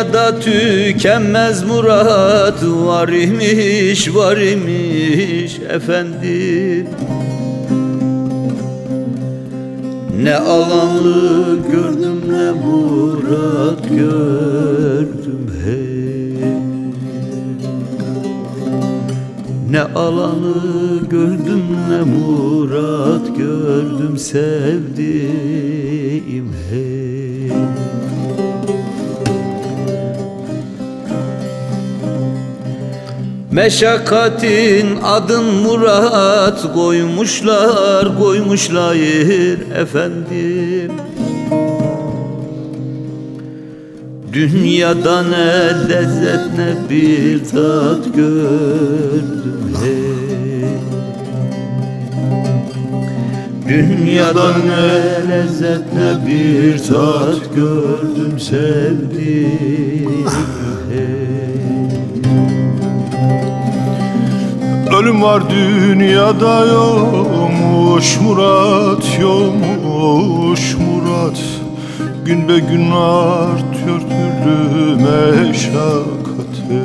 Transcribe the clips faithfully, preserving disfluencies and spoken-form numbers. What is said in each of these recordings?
Dünyada tükenmez murat var imiş, var imiş efendim. Ne alanı gördüm ne murat gördüm hey. Ne alanı gördüm ne murat gördüm sevdiğim hey. Meşakkatin adın murat koymuşlar, koymuşlar efendim. Dünyada ne lezzet ne bir tat gördüm hey. Dünyada ne lezzet ne bir tat gördüm sevdiğim hey. Ölüm var dünyada yokmuş murat, yokmuş murat. Gün be gün artıyor türlü meşakkatı.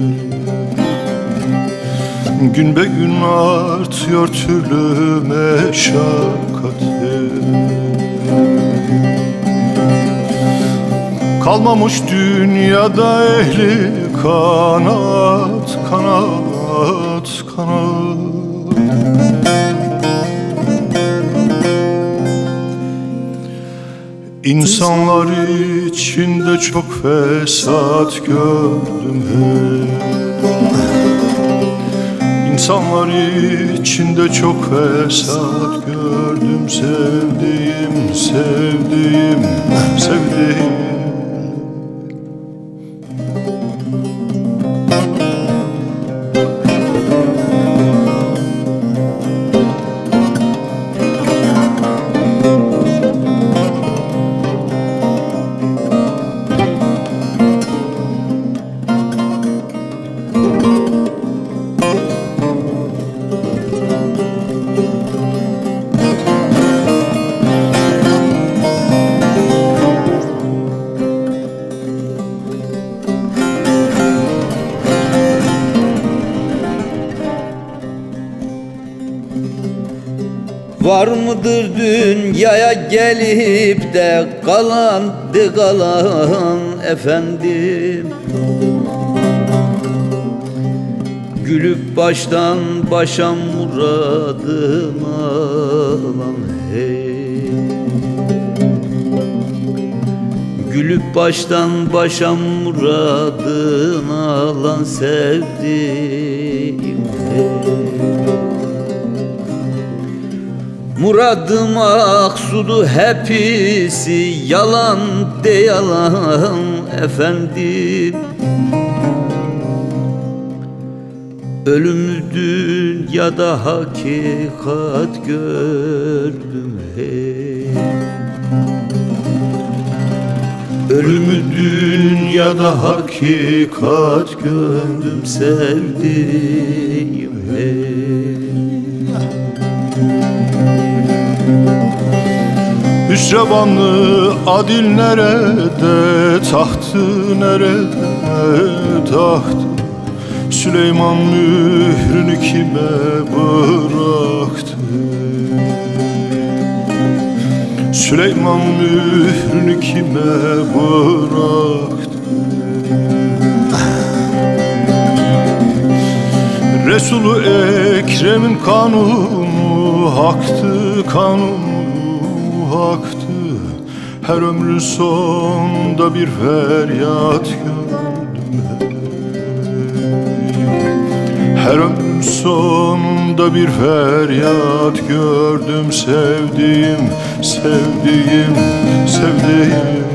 Gün be gün artıyor türlü meşakkatı. Kalmamış dünyada ehli kanat, kanat, kanat. İnsanlar içinde çok fesat gördüm hey. İnsanlar içinde çok fesat gördüm sevdiğim, sevdiğim, sevdiğim. Var mıdır dünyaya gelip de kalan de kalan efendim. Gülüp baştan başa muradını alan hey. Gülüp baştan başa muradını alan sevdiğim hey. Muradım maksudu hepsi yalan de yalan efendim. Ölümü dünyada hakikat gördüm hey. Ölümü dünyada hakikat gördüm sevdiğim hey. Hüsrevanlı adil nerede, tahtı nerede, tahtı. Süleyman mührünü kime bıraktı? Süleyman mührünü kime bıraktı? Resul-u Ekrem'in kanunu haktı, kanunu haktı. Her ömrün sonunda bir feryat gördüm. Her ömrün sonunda bir feryat gördüm sevdiğim, sevdiğim, sevdiğim.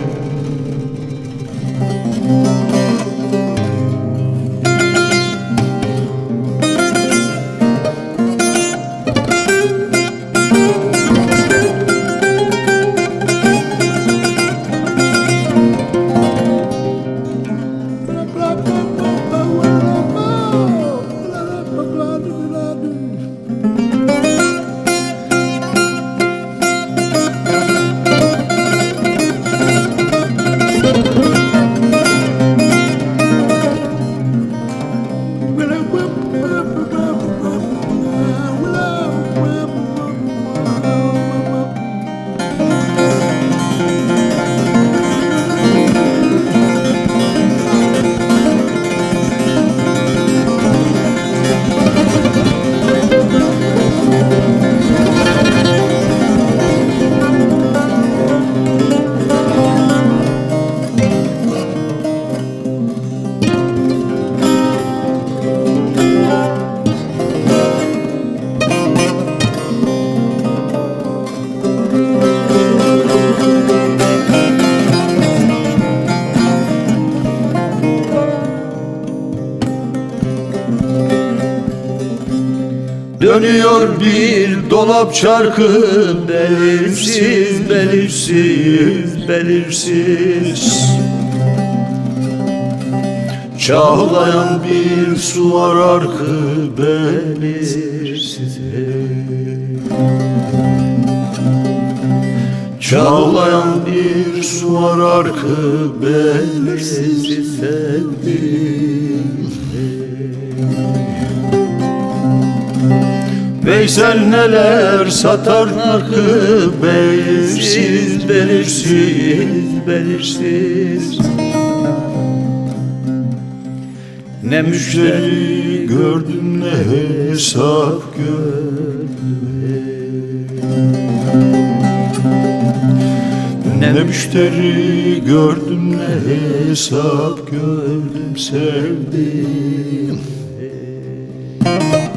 Dönüyor bir dolap çarkı, belirsiz, belirsiz, belirsiz. Çağlayan bir su var arkı, belirsiz. Çağlayan bir su var arkı, belirsiz sevdim. Veysel neler satar narkı, belirsiz, belirsiz, belirsiz. Ne müşteri gördüm, ne hesap gördüm. Ne müşteri gördüm, ne hesap gördüm, sevdim.